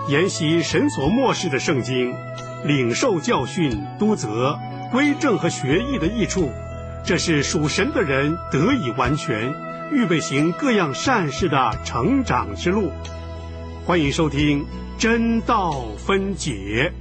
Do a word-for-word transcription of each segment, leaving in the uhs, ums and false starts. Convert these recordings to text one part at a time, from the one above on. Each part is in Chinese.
研习神所默示的圣经，领受教训、督责、归正和学艺的益处，这是属神的人得以完全，预备行各样善事的成长之路。欢迎收听真道分解。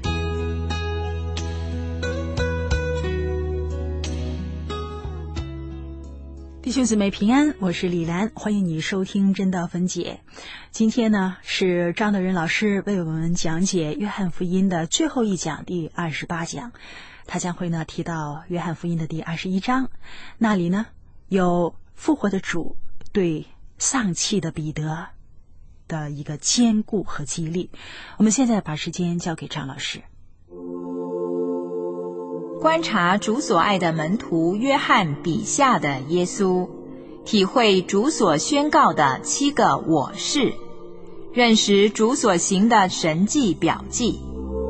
弟兄姊妹平安，我是李兰，欢迎你收听真道分解。今天呢，是张德仁老师为我们讲解约翰福音的最后一讲，第二十八讲。他将会呢提到约翰福音的第二十一章，那里呢有复活的主对丧气的彼得的一个坚固和激励。我们现在把时间交给张老师。 观察主所爱的门徒约翰笔下的耶稣，体会主所宣告的七个我是，认识主所行的神迹表记。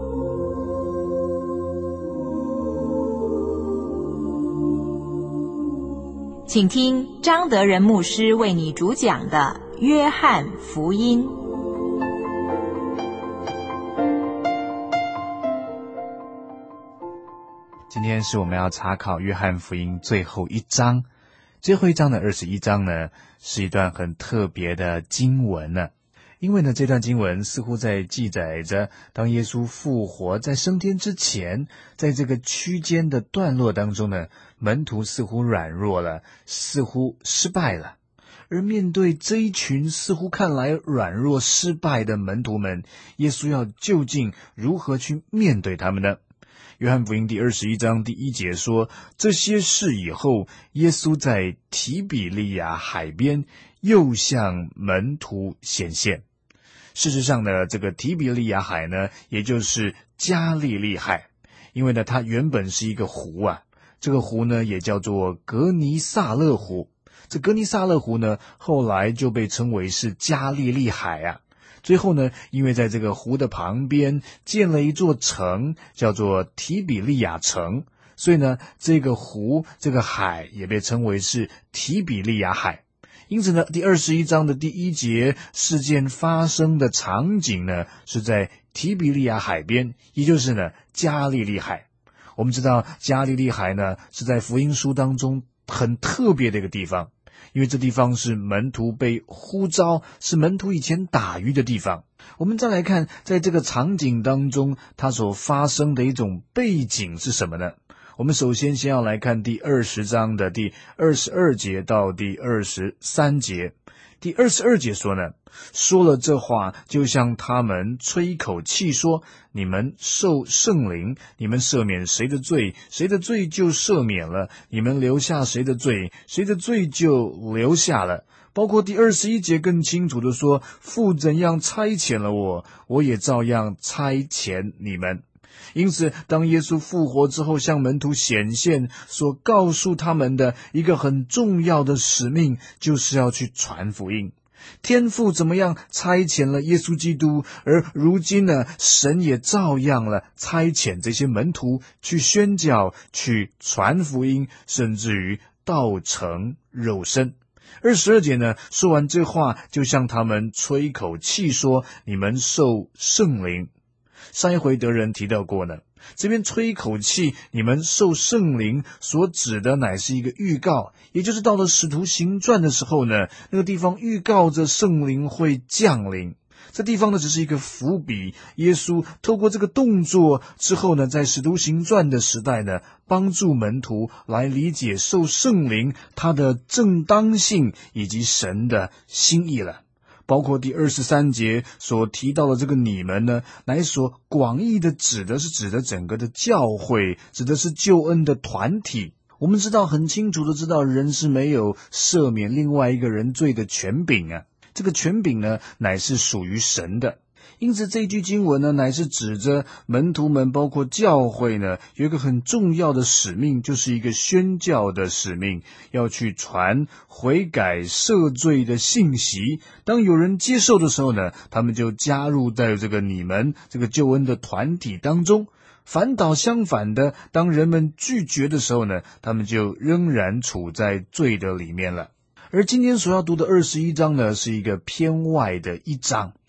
请听张德仁牧师为你主讲的约翰福音。 今天是我们要查考约翰福音最后一章，最后一章的二十一章呢，是一段很特别的经文呢。因为呢，这段经文似乎在记载着，当耶稣复活在升天之前，在这个区间的段落当中呢，门徒似乎软弱了，似乎失败了。而面对这一群似乎看来软弱失败的门徒们，耶稣要究竟如何去面对他们呢？约翰福音第二十一章第一节说，这些事以后，耶稣在提比利亚海边又向门徒显现。事实上呢，这个提比利亚海呢，也就是加利利海，因为呢，它原本是一个湖啊，这个湖呢也叫做格尼撒勒湖。这格尼撒勒湖呢，后来就被称为是加利利海啊。最后呢，因为在这个湖的旁边建了一座城，叫做提比利亚城，所以呢，这个湖这个海也被称为是提比利亚海。因此呢，第二十一章的第一节事件发生的场景呢，是在提比利亚海边，也就是呢加利利海。我们知道加利利海呢是在福音书当中很特别的一个地方，因为这地方是门徒被呼召，是门徒以前打鱼的地方。我们再来看，在这个场景当中，它所发生的一种背景是什么呢？我们首先先要来看第二十章的第二十二节到第二十三节。第二十二节说呢，说了这话，就向他们吹一口气说，你们受圣灵，你们赦免谁的罪，谁的罪就赦免了，你们留下谁的罪，谁的罪就留下了。包括第二十一节更清楚的说，父怎样差遣了我，我也照样差遣你们。因此当耶稣复活之后向门徒显现，所告诉他们的一个很重要的使命，就是要去传福音。天父怎么样差遣了耶稣基督，而如今呢，神也照样了差遣这些门徒去宣教，去传福音，甚至于道成肉身。二十二节呢，说完这话，就向他们吹一口气说，你们受圣灵。上一回德仁提到过呢，这边吹一口气，你们受圣灵所指的乃是一个预告，也就是到了使徒行传的时候呢，那个地方预告着圣灵会降临。这地方呢只是一个伏笔，耶稣透过这个动作之后呢，在使徒行传的时代呢，帮助门徒来理解受圣灵它的正当性以及神的心意了。包括第二十三节所提到的这个你们呢，乃所广义的指的是指的整个的教会，指的是救恩的团体。我们知道很清楚的知道，人是没有赦免另外一个人罪的权柄啊，这个权柄呢乃是属于神的。因此这句经文呢，乃是指着门徒们包括教会呢，有一个很重要的使命，就是一个宣教的使命，要去传悔改赦罪的信息。当有人接受的时候呢，他们就加入在这个你们这个救恩的团体当中。反倒相反的，当人们拒绝的时候呢，他们就仍然处在罪的里面了。而今天所要读的二十一章呢，是一个篇外的一章。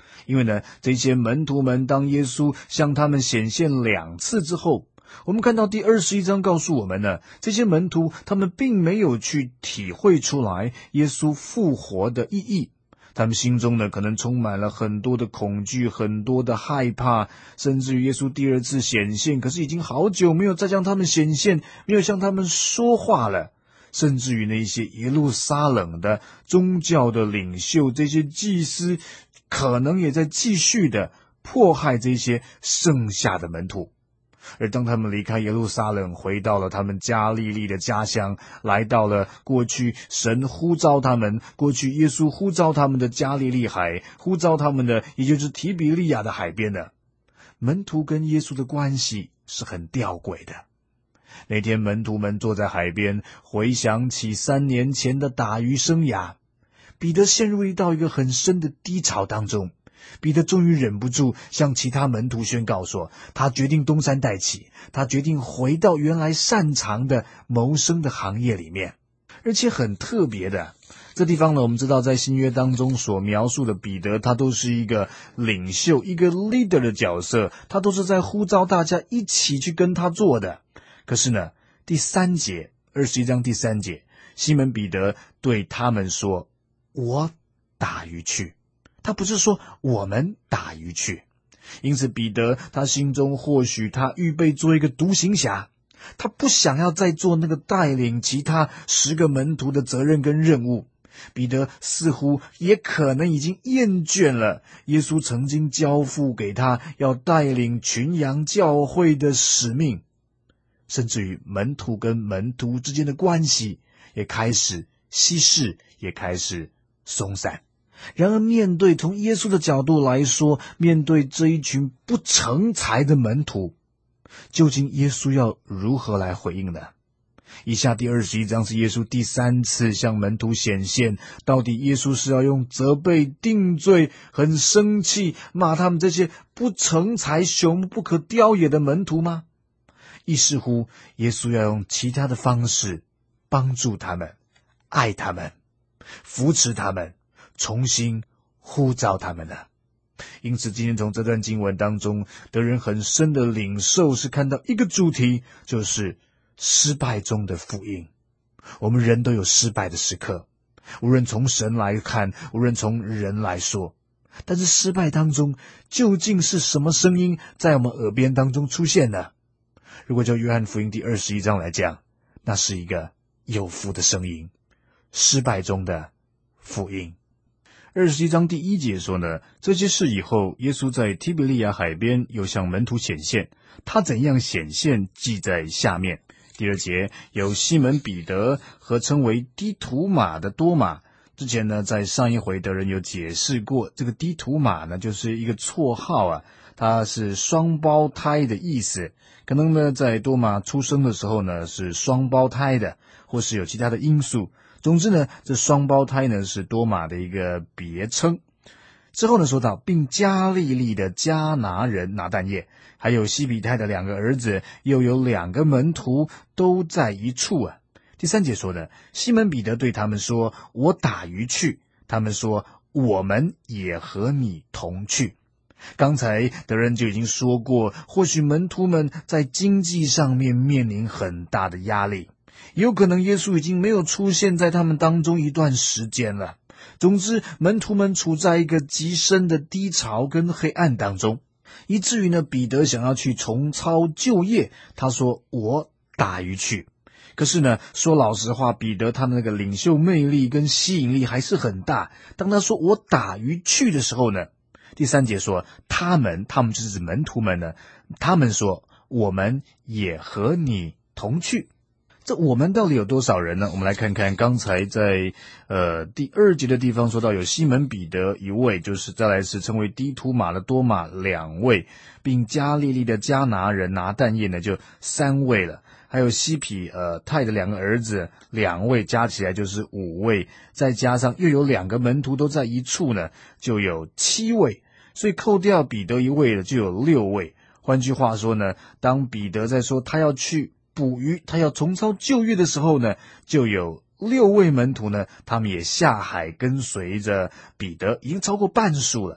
因为呢，这些门徒们当耶稣向他们显现两次之后，我们看到第二十一章告诉我们呢，这些门徒他们并没有去体会出来耶稣复活的意义，他们心中呢可能充满了很多的恐惧，很多的害怕，甚至于耶稣第二次显现，可是已经好久没有再向他们显现，没有向他们说话了。甚至于那些耶路撒冷的宗教的领袖，这些祭司可能也在继续的迫害这些剩下的门徒。而当他们离开耶路撒冷，回到了他们加利利的家乡，来到了过去神呼召他们，过去耶稣呼召他们的加利利海，呼召他们的也就是提比利亚的海边的门徒跟耶稣的关系是很吊诡的。那天门徒们坐在海边，回想起三年前的打鱼生涯，彼得陷入到一个很深的低潮当中。彼得终于忍不住向其他门徒宣告说，他决定东山再起，他决定回到原来擅长的谋生的行业里面。而且很特别的，这地方呢，我们知道在新约当中所描述的彼得，他都是一个领袖，一个 leader 的角色，他都是在呼召大家一起去跟他做的。可是呢，第三节，二十一章第三节，西门彼得对他们说，我打鱼去。他不是说我们打鱼去。因此彼得他心中或许他预备做一个独行侠，他不想要再做那个带领其他十个门徒的责任跟任务。彼得似乎也可能已经厌倦了耶稣曾经交付给他要带领群羊教会的使命，甚至于门徒跟门徒之间的关系也开始稀释，也开始松散。然而面对从耶稣的角度来说，面对这一群不成才的门徒，究竟耶稣要如何来回应呢？以下第二十一章是耶稣第三次向门徒显现，到底耶稣是要用责备、定罪，很生气，骂他们这些不成才、朽木不可雕也的门徒吗？亦是乎耶稣要用其他的方式帮助他们，爱他们，扶持他们，重新呼召他们呢？因此今天从这段经文当中得人很深的领受，是看到一个主题，就是失败中的福音。我们人都有失败的时刻，无论从神来看，无论从人来说，但是失败当中究竟是什么声音在我们耳边当中出现呢？如果就约翰福音第二十一章来讲，那是一个有福的声音，失败中的福音。二十一章第一节说呢，这些事以后，耶稣在提比利亚海边又向门徒显现，他怎样显现记在下面。第二节有西门彼得和称为低土马的多马。之前呢，在上一回的人有解释过，这个低土马呢就是一个绰号啊，它是双胞胎的意思。可能呢在多马出生的时候呢是双胞胎的，或是有其他的因素。总之呢，这双胞胎呢是多马的一个别称。之后呢说到，并加利利的迦拿人拿但业，还有西比泰的两个儿子，又有两个门徒都在一处啊。第三节说的，西门彼得对他们说，我打鱼去。他们说，我们也和你同去。刚才德仁就已经说过，或许门徒们在经济上面面临很大的压力，也有可能耶稣已经没有出现在他们当中一段时间了。总之门徒们处在一个极深的低潮跟黑暗当中，以至于呢彼得想要去重操旧业，他说我打鱼去。可是呢说老实话，彼得他的那个领袖魅力跟吸引力还是很大。当他说我打鱼去的时候呢，第三节说他们他们就是指门徒们呢，他们说我们也和你同去。这我们到底有多少人呢？我们来看看刚才在呃第二节的地方说到有西门彼得一位，就是再来是称为低土马的多马两位，并加利利的迦拿人拿但业呢就三位了，还有西比呃泰的两个儿子两位，加起来就是五位，再加上又有两个门徒都在一处呢，就有七位，所以扣掉彼得一位了，就有六位。换句话说呢，当彼得在说他要去捕鱼，他要重操旧业的时候呢，就有六位门徒呢，他们也下海跟随着彼得，已经超过半数了。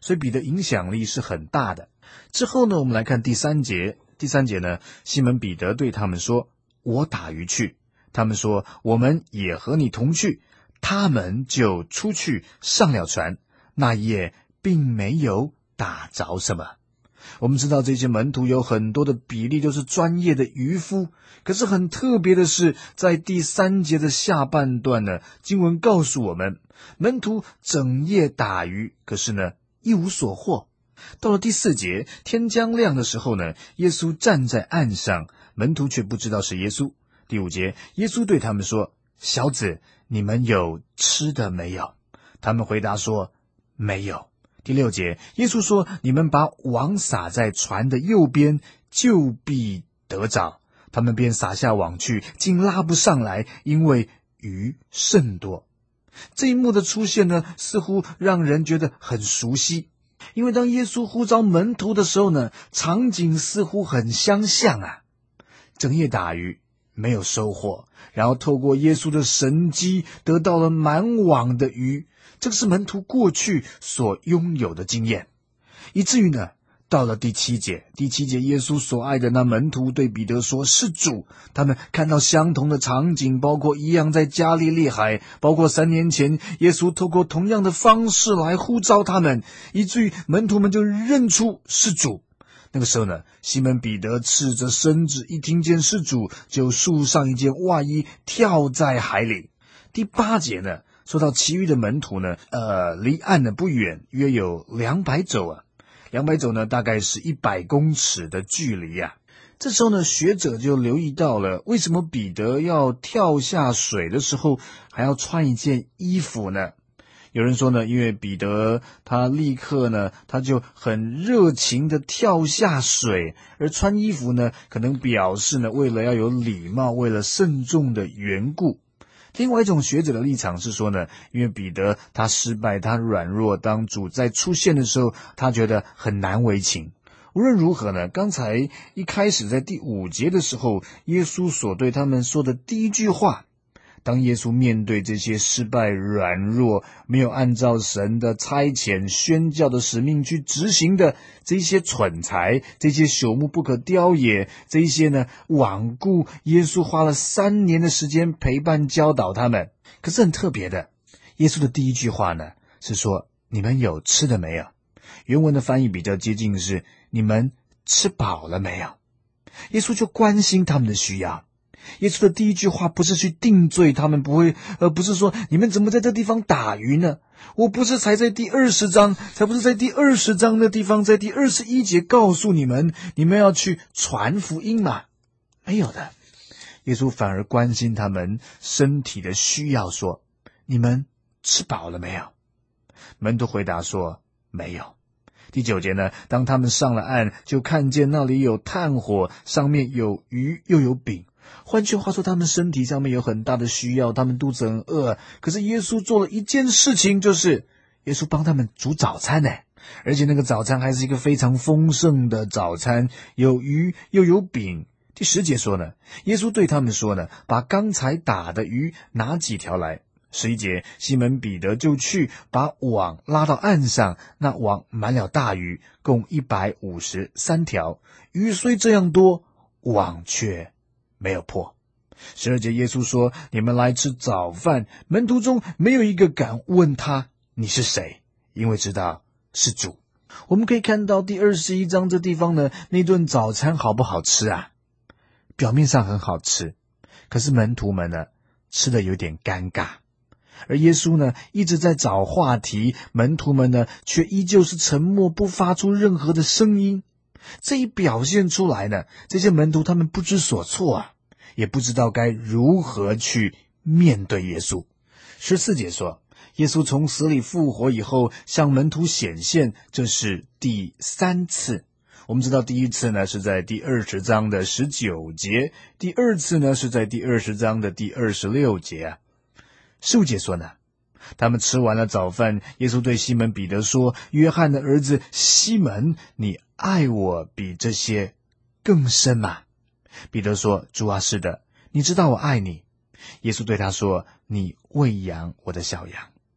所以彼得影响力是很大的。之后呢，我们来看第三节。第三节呢，西门彼得对他们说，我打鱼去。他们说，我们也和你同去。他们就出去上了船，那一夜并没有打着什么。我们知道这些门徒有很多的比例都是专业的渔夫，可是很特别的是，在第三节的下半段呢，经文告诉我们，门徒整夜打鱼，可是呢一无所获。到了第四节，天将亮的时候呢，耶稣站在岸上，门徒却不知道是耶稣。第五节，耶稣对他们说，小子，你们有吃的没有？他们回答说，没有。第六节，耶稣说，你们把网撒在船的右边，就必得着。他们便撒下网去，竟拉不上来，因为鱼甚多。这一幕的出现呢，似乎让人觉得很熟悉，因为当耶稣呼召门徒的时候呢，场景似乎很相像啊。整夜打鱼没有收获，然后透过耶稣的神迹得到了满网的鱼，这个是门徒过去所拥有的经验。以至于呢，到了第七节，第七节耶稣所爱的那门徒对彼得说，是主。他们看到相同的场景，包括一样在加利利海，包括三年前耶稣透过同样的方式来呼召他们，以至于门徒们就认出是主。那个时候呢，西门彼得赤着身子，一听见是主，就束上一件外衣，跳在海里。第八节呢，说到其余的门徒呢，呃，离岸呢不远，约有两百肘啊，两百肘呢大概是一百公尺的距离啊。这时候呢，学者就留意到了，为什么彼得要跳下水的时候还要穿一件衣服呢？有人说呢，因为彼得他立刻呢，他就很热情的跳下水，而穿衣服呢，可能表示呢，为了要有礼貌，为了慎重的缘故。另外一种学者的立场是说呢，因为彼得他失败，他软弱，当主在出现的时候，他觉得很难为情。无论如何呢，刚才一开始在第五节的时候，耶稣所对他们说的第一句话，当耶稣面对这些失败、软弱、没有按照神的差遣宣教的使命去执行的这些蠢材，这些朽木不可雕也，这一些呢罔顾，耶稣花了三年的时间陪伴教导他们。可是很特别的，耶稣的第一句话呢是说，你们有吃的没有？原文的翻译比较接近是，你们吃饱了没有？耶稣就关心他们的需要。耶稣的第一句话不是去定罪他们，不会，而不是说你们怎么在这地方打鱼呢？我不是才在第二十章，才不是在第二十章的地方，在第二十一节告诉你们，你们要去传福音嘛？没有的，耶稣反而关心他们身体的需要，说：你们吃饱了没有？门徒回答说：没有。第九节呢，当他们上了岸，就看见那里有炭火，上面有鱼又有饼。换句话说，他们身体上面有很大的需要，他们肚子很饿，可是耶稣做了一件事情，就是耶稣帮他们煮早餐呢，而且那个早餐还是一个非常丰盛的早餐，有鱼又有饼。第十节说呢，耶稣对他们说呢，把刚才打的鱼拿几条来。十一节，西门彼得就去把网拉到岸上，那网满了大鱼，共一百五十三条。鱼虽这样多，网却没有破。十二节，耶稣说：你们来吃早饭。门徒中没有一个敢问他你是谁，因为知道是主。我们可以看到第二十一章这地方呢，那顿早餐好不好吃啊？表面上很好吃，可是门徒们呢，吃得有点尴尬。而耶稣呢，一直在找话题，门徒们呢，却依旧是沉默，不发出任何的声音。这一表现出来呢，这些门徒他们不知所措啊，也不知道该如何去面对耶稣。十四节说，耶稣从死里复活以后，向门徒显现，这是第三次。我们知道第一次呢是在第二十章的十九节，第二次呢是在第二十章的第二十六节啊。十五节说呢，他们吃完了早饭，耶稣对西门彼得说：约翰的儿子西门，你爱我比这些更深吗？彼得说：主啊，是的，你知道我爱你。耶稣对他说：你喂养我的小羊。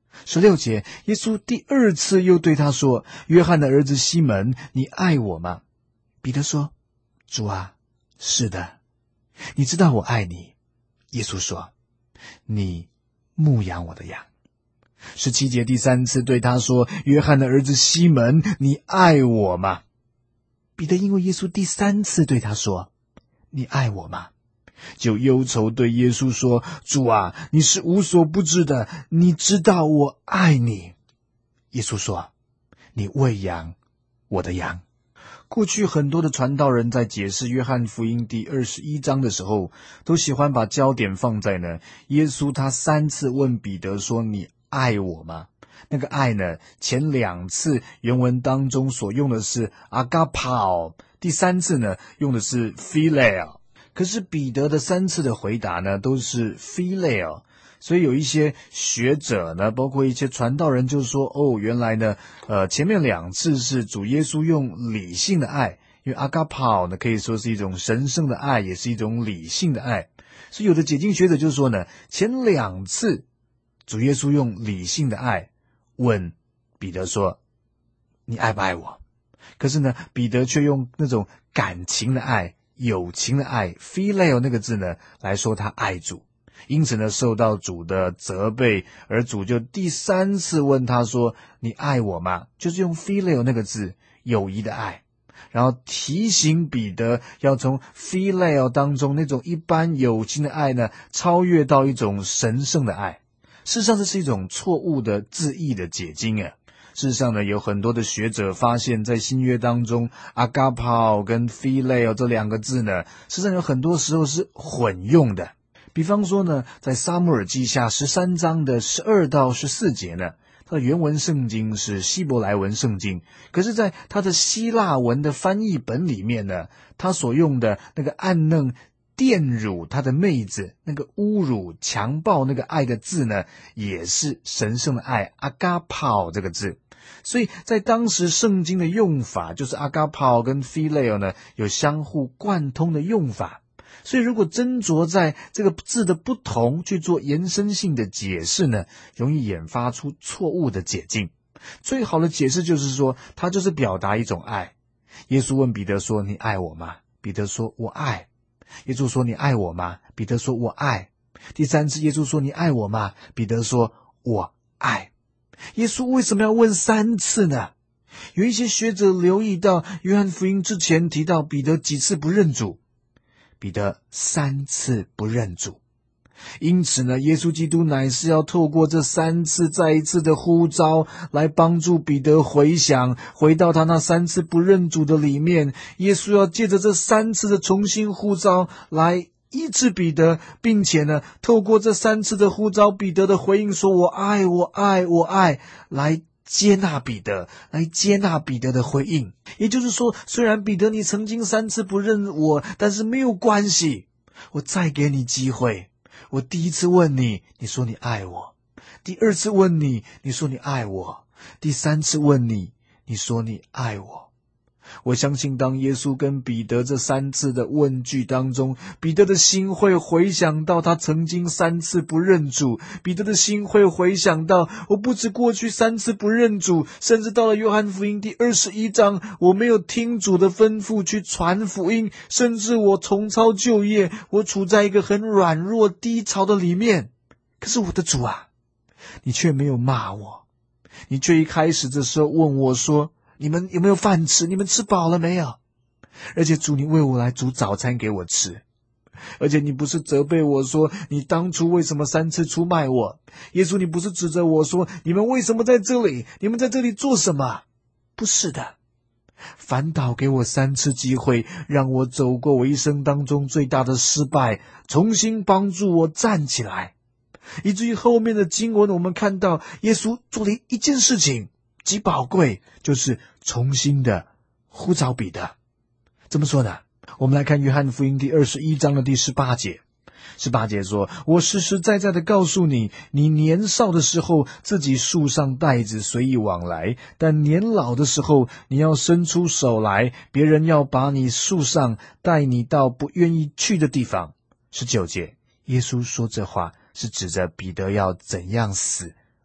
十六节，耶稣第二次又对他说，约翰的儿子西门，你爱我吗？彼得说，主啊，是的，你知道我爱你。耶稣说，你牧养我的羊。十七节，第三次对他说，约翰的儿子西门，你爱我吗？彼得因为耶稣第三次对他说，你爱我吗？就忧愁对耶稣说，主啊，你是无所不知的，你知道我爱你。耶稣说，你喂养我的羊。过去很多的传道人在解释约翰福音第二十一章的时候，都喜欢把焦点放在呢，耶稣他三次问彼得说，你爱我吗？那个爱呢，前两次原文当中所用的是 agapao， 第三次呢用的是 phileo。可是彼得的三次的回答呢，都是 phileo， 所以有一些学者呢，包括一些传道人就说，哦，原来呢，呃，前面两次是主耶稣用理性的爱，因为 agapao 呢可以说是一种神圣的爱，也是一种理性的爱，所以有的解经学者就说呢，前两次主耶稣用理性的爱问彼得说，你爱不爱我？可是呢，彼得却用那种感情的爱，友情的爱 phileo 那个字呢来说他爱主，因此呢受到主的责备，而主就第三次问他说，你爱我吗？就是用 phileo 那个字，友谊的爱，然后提醒彼得要从 phileo 当中那种一般友情的爱呢超越到一种神圣的爱。事实上这是一种错误的字义的解经啊。事实上呢，有很多的学者发现在新约当中 agapao 跟 phileo 这两个字呢，事实上有很多时候是混用的。比方说呢，在撒母耳记下十三章的十二到十四节呢，它的原文圣经是希伯来文圣经，可是在它的希腊文的翻译本里面呢，它所用的那个暗嫩玷辱他的妹子，那个侮辱强暴那个爱的字呢，也是神圣的爱 agapao 这个字。所以在当时圣经的用法，就是 agapao 跟 phileo 呢有相互贯通的用法。所以如果斟酌在这个字的不同去做延伸性的解释呢，容易引发出错误的解经。最好的解释就是说，它就是表达一种爱。耶稣问彼得说，你爱我吗？彼得说，我爱。耶稣说，你爱我吗？彼得说，我爱。第三次耶稣说，你爱我吗？彼得说，我爱。耶稣为什么要问三次呢？有一些学者留意到约翰福音之前提到彼得几次不认主，彼得三次不认主，因此呢，耶稣基督乃是要透过这三次再一次的呼召来帮助彼得回想，回到他那三次不认主的里面。耶稣要借着这三次的重新呼召来医治彼得，并且呢，透过这三次的呼召，彼得的回应说，我爱我爱我爱，来接纳彼得，来接纳彼得的回应。也就是说，虽然彼得你曾经三次不认我，但是没有关系，我再给你机会。我第一次问你，你说你爱我；第二次问你，你说你爱我；第三次问你，你说你爱我。我相信当耶稣跟彼得这三次的问句当中，彼得的心会回想到他曾经三次不认主，彼得的心会回想到，我不止过去三次不认主，甚至到了约翰福音第二十一章，我没有听主的吩咐去传福音，甚至我重操旧业，我处在一个很软弱低潮的里面。可是我的主啊，你却没有骂我，你却一开始的时候问我说，你们有没有饭吃？你们吃饱了没有？而且主，你为我来煮早餐给我吃。而且你不是责备我说，你当初为什么三次出卖我？耶稣，你不是指责我说，你们为什么在这里？你们在这里做什么？不是的，反倒给我三次机会，让我走过我一生当中最大的失败，重新帮助我站起来。以至于后面的经文我们看到，耶稣做了一件事情极宝贵，就是重新的呼召彼得。怎么说呢？我们来看约翰福音第二十一章的第十八节。十八节说，我实实在在的告诉你，你年少的时候自己束上带子随意往来，但年老的时候你要伸出手来，别人要把你束上，带你到不愿意去的地方。十九节，耶稣说这话是指着彼得要怎样死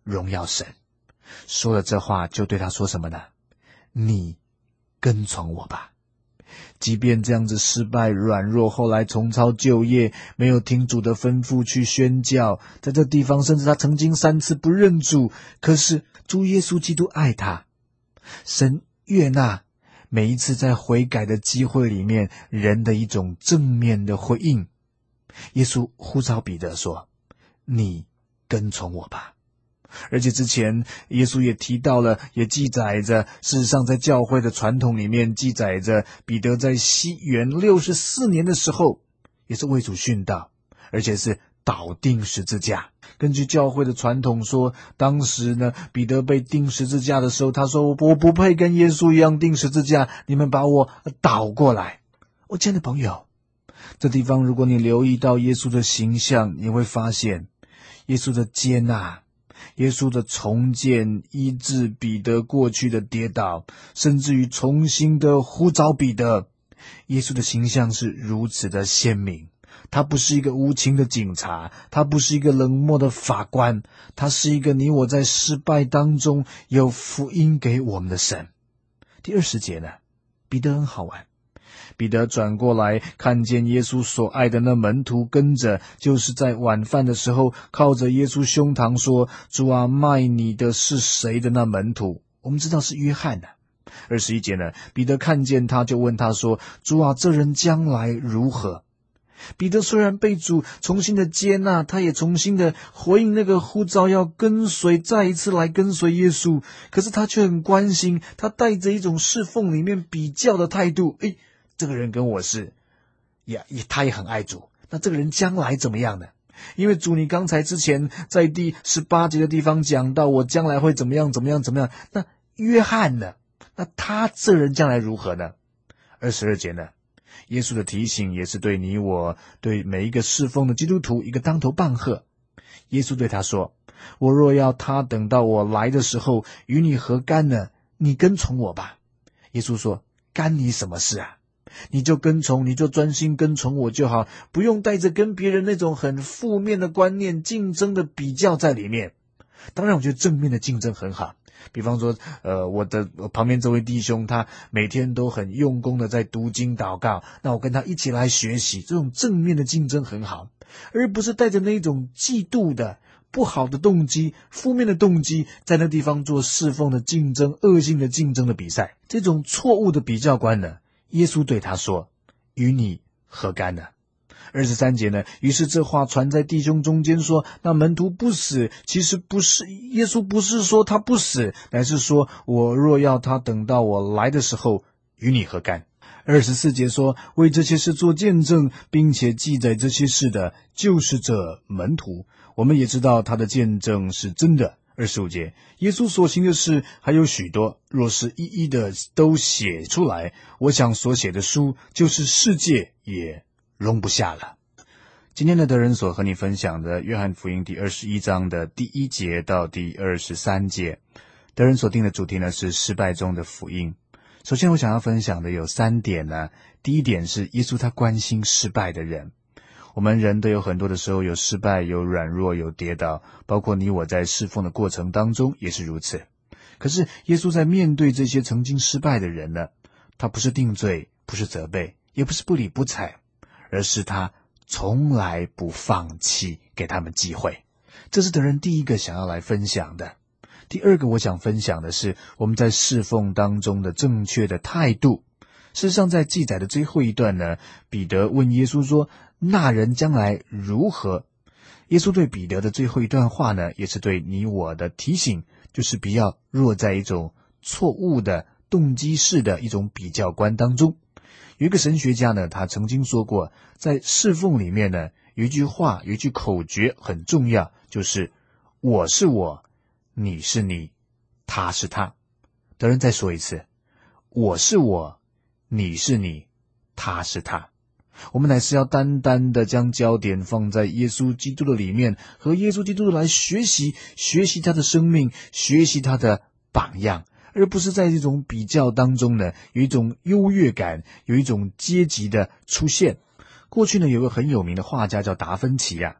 荣耀神。说了这话，就对他说什么呢？你跟从我吧。即便这样子失败软弱，后来重操旧业，没有听主的吩咐去宣教，在这地方甚至他曾经三次不认主，可是主耶稣基督爱他，神悦纳每一次在悔改的机会里面人的一种正面的回应。耶稣呼召彼得说，你跟从我吧。而且之前耶稣也提到了，也记载着，事实上在教会的传统里面记载着，彼得在西元六十四年的时候也是为主殉道，而且是倒钉十字架。根据教会的传统说，当时呢彼得被钉十字架的时候，他说我不配跟耶稣一样钉十字架，你们把我倒过来。我亲爱的朋友，这地方如果你留意到耶稣的形象，你会发现耶稣的接纳，耶稣的重建医治彼得过去的跌倒，甚至于重新的呼召彼得。耶稣的形象是如此的鲜明，他不是一个无情的警察，他不是一个冷漠的法官，他是一个你我在失败当中有福音给我们的神。第二十节呢，彼得很好玩。彼得转过来看见耶稣所爱的那门徒跟着，就是在晚饭的时候靠着耶稣胸膛说，主啊，卖你的是谁的那门徒？我们知道是约翰啊。二十一节呢，彼得看见他就问他说，主啊，这人将来如何？彼得虽然被主重新的接纳，他也重新的回应那个呼召，要跟随，再一次来跟随耶稣，可是他却很关心，他带着一种侍奉里面比较的态度。诶，这个人跟我是也也他也很爱主，那这个人将来怎么样呢？因为主你刚才之前在第十八节的地方讲到我将来会怎么样怎么样怎么样，那约翰呢？那他这人将来如何呢？二十二节呢，耶稣的提醒也是对你我，对每一个侍奉的基督徒一个当头棒喝。耶稣对他说，我若要他等到我来的时候与你何干呢？你跟从我吧。耶稣说，干你什么事啊？你就跟从，你就专心跟从我就好，不用带着跟别人那种很负面的观念、竞争的比较在里面。当然我觉得正面的竞争很好，比方说呃，我的我旁边这位弟兄他每天都很用功的在读经祷告，那我跟他一起来学习，这种正面的竞争很好，而不是带着那种嫉妒的不好的动机、负面的动机在那地方做侍奉的竞争、恶性的竞争的比赛。这种错误的比较观呢，耶稣对他说，与你何干呢？二十三节呢，于是这话传在弟兄中间说，那门徒不死，其实不是，耶稣不是说他不死，乃是说我若要他等到我来的时候与你何干。二十四节说，为这些事做见证并且记载这些事的就是这门徒，我们也知道他的见证是真的。二十五节，耶稣所行的事还有许多，若是一一的都写出来，我想所写的书就是世界也容不下了。今天的德仁所和你分享的约翰福音第二十一章的第一节到第二十三节，德仁所定的主题呢是失败中的福音。首先我想要分享的有三点呢。第一点是耶稣他关心失败的人。我们人都有很多的时候有失败，有软弱，有跌倒，包括你我在侍奉的过程当中也是如此。可是耶稣在面对这些曾经失败的人呢，他不是定罪，不是责备，也不是不理不睬，而是他从来不放弃给他们机会。这是德仁第一个想要来分享的。第二个我想分享的是我们在侍奉当中的正确的态度。事实上在记载的最后一段呢，彼得问耶稣说，那人将来如何？耶稣对彼得的最后一段话呢，也是对你我的提醒，就是不要落在一种错误的动机式的一种比较观当中。有一个神学家呢，他曾经说过，在侍奉里面呢，有一句话，有一句口诀很重要，就是我是我，你是你，他是他。德仁再说一次，我是我，你是你，他是他。我们乃是要单单的将焦点放在耶稣基督的里面，和耶稣基督来学习，学习他的生命，学习他的榜样，而不是在这种比较当中呢，有一种优越感，有一种阶级的出现。过去呢，有个很有名的画家叫达芬奇啊，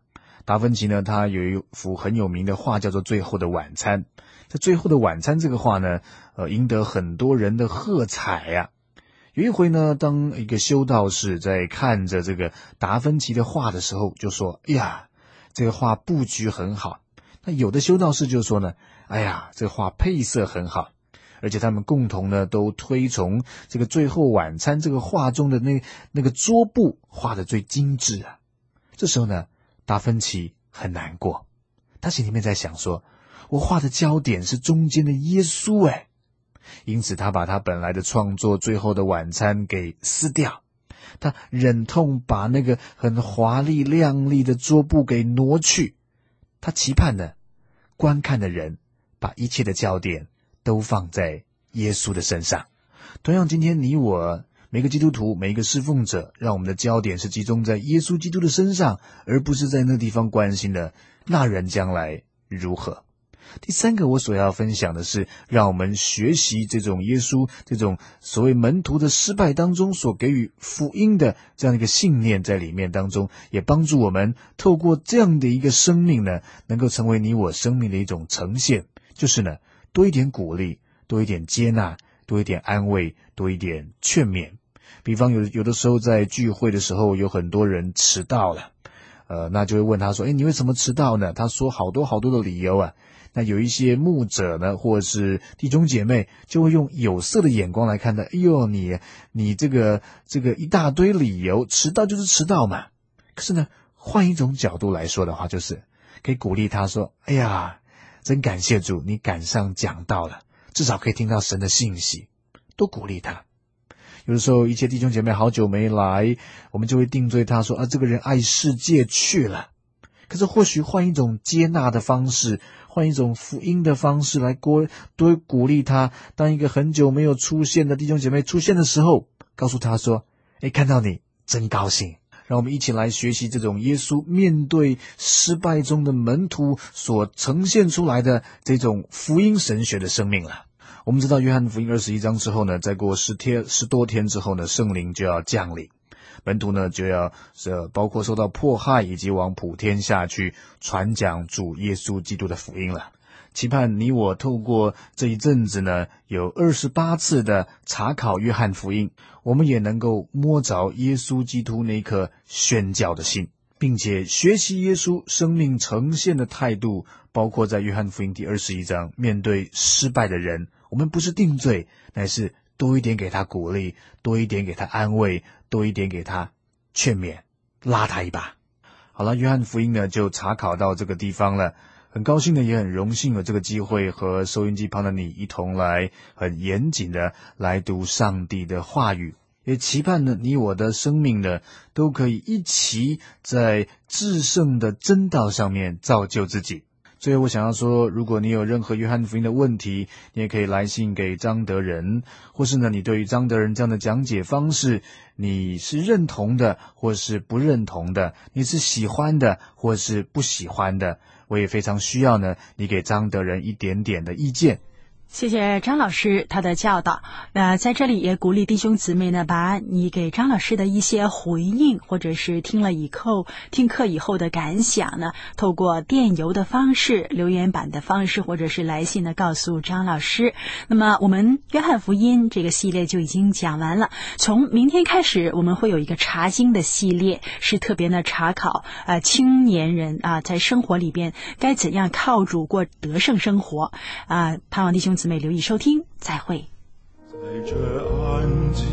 达芬奇呢，他有一幅很有名的画叫做《最后的晚餐》。这《最后的晚餐》这个画呢，呃，赢得很多人的喝彩呀、啊。有一回呢，当一个修道士在看着这个达芬奇的画的时候，就说：“哎呀，这个画布局很好。”那有的修道士就说呢：“哎呀，这个画配色很好。”而且他们共同呢都推崇这个《最后晚餐》这个画中的那那个桌布画得最精致啊。这时候呢，达芬奇很难过，他心里面在想说：“我画的焦点是中间的耶稣哎。”因此他把他本来的创作《最后的晚餐》给撕掉，他忍痛把那个很华丽亮丽的桌布给挪去。他期盼呢，观看的人把一切的焦点都放在耶稣的身上。同样，今天你我每个基督徒，每一个侍奉者，让我们的焦点是集中在耶稣基督的身上，而不是在那地方关心的那人将来如何。第三个我所要分享的是，让我们学习这种耶稣这种所谓门徒的失败当中所给予福音的这样一个信念在里面当中，也帮助我们透过这样的一个生命呢，能够成为你我生命的一种呈现，就是呢，多一点鼓励，多一点接纳，多一点安慰，多一点劝勉。比方有有的时候在聚会的时候，有很多人迟到了，呃，那就会问他说：“诶，你为什么迟到呢？”他说好多好多的理由啊。那有一些牧者呢，或是弟兄姐妹，就会用有色的眼光来看待。哎呦，你你这个这个一大堆理由，迟到就是迟到嘛。可是呢，换一种角度来说的话，就是可以鼓励他说：“哎呀，真感谢主，你赶上讲道了，至少可以听到神的信息。”多鼓励他。有的时候，一些弟兄姐妹好久没来，我们就会定罪他说：“啊，这个人爱世界去了。”可是或许换一种接纳的方式，换一种福音的方式来多多鼓励他。当一个很久没有出现的弟兄姐妹出现的时候，告诉他说：“诶，看到你真高兴。”让我们一起来学习这种耶稣面对失败中的门徒所呈现出来的这种福音神学的生命了。我们知道约翰福音二十一章之后呢，再过十天十多天之后呢，圣灵就要降临。门徒呢就要呃包括受到迫害，以及往普天下去传讲主耶稣基督的福音了。期盼你我透过这一阵子呢，有二十八次的查考约翰福音，我们也能够摸着耶稣基督那颗宣教的心，并且学习耶稣生命呈现的态度，包括在约翰福音第二十一章，面对失败的人，我们不是定罪，乃是多一点给他鼓励，多一点给他安慰，多一点给他劝勉，拉他一把。好了，约翰福音呢就查考到这个地方了。很高兴的，也很荣幸有这个机会和收音机旁的你一同来很严谨的来读上帝的话语，也期盼呢你我的生命呢都可以一起在至圣的真道上面造就自己。最后我想要说，如果你有任何约翰福音的问题，你也可以来信给张德仁，或是呢你对于张德仁这样的讲解方式你是认同的或是不认同的，你是喜欢的或是不喜欢的，我也非常需要呢你给张德仁一点点的意见。 谢谢张老师他的教导。那在这里也鼓励弟兄姊妹呢，把你给张老师的一些回应，或者是听了以后听课以后的感想呢，透过电邮的方式、留言板的方式，或者是来信的告诉张老师。那么我们约翰福音这个系列就已经讲完了，从明天开始我们会有一个查经的系列，是特别的查考呃青年人啊、呃、在生活里边该怎样靠主过得胜生活啊、呃、盼望弟兄姊妹留意收听，再会。 在这安静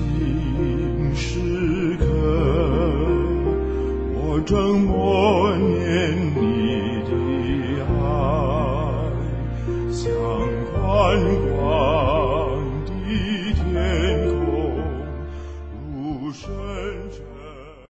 时刻，我正默念你